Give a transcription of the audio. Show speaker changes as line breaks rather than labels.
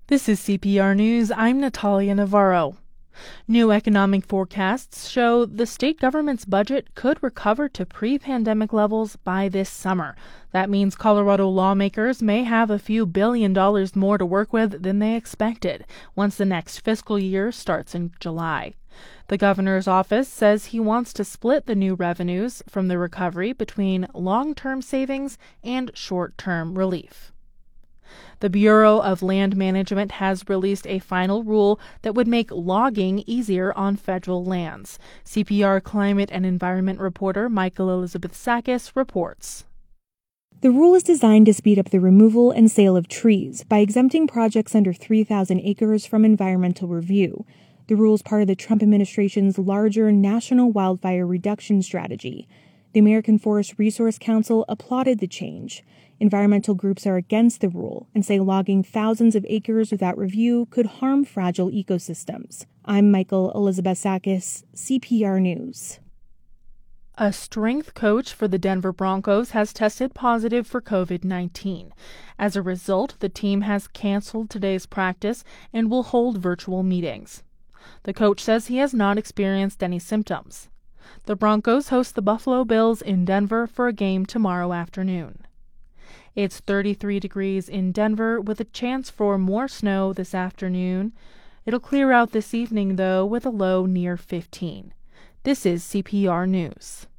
This is CPR News. I'm Natalia Navarro. New economic forecasts show the state government's budget could recover to pre-pandemic levels by this summer. That means Colorado lawmakers may have a few $billions more to work with than they expected once the next fiscal year starts in July. The governor's office says he wants to split the new revenues from the recovery between long-term savings and short-term relief. The Bureau of Land Management has released a final rule that would make logging easier on federal lands. CPR climate and environment reporter Michael Elizabeth Sakis reports.
The rule is designed to speed up the removal and sale of trees by exempting projects under 3,000 acres from environmental review. The rule is part of the Trump administration's larger national wildfire reduction strategy. The American Forest Resource Council applauded the change. Environmental groups are against the rule and say logging thousands of acres without review could harm fragile ecosystems. I'm Michael Elizabeth Sakis, CPR News.
A strength coach for the Denver Broncos has tested positive for COVID-19. As a result, the team has canceled today's practice and will hold virtual meetings. The coach says he has not experienced any symptoms. The Broncos host the Buffalo Bills in Denver for a game tomorrow afternoon. It's 33 degrees in Denver with a chance for more snow this afternoon. It'll clear out this evening, though, with a low near 15. This is CPR News.